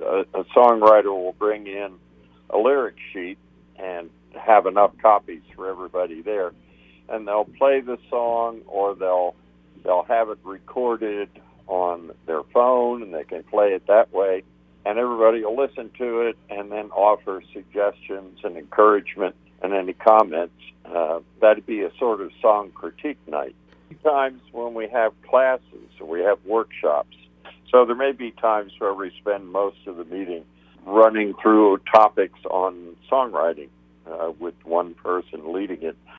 a songwriter will bring in a lyric sheet and have enough copies for everybody there, and they'll play the song, or they'll have it recorded on their phone, and they can play it that way, and everybody will listen to it and then offer suggestions and encouragement and any comments. That'd be a sort of song critique night. Sometimes when we have classes or we have workshops, so there may be times where we spend most of the meeting running through topics on songwriting with one person leading it.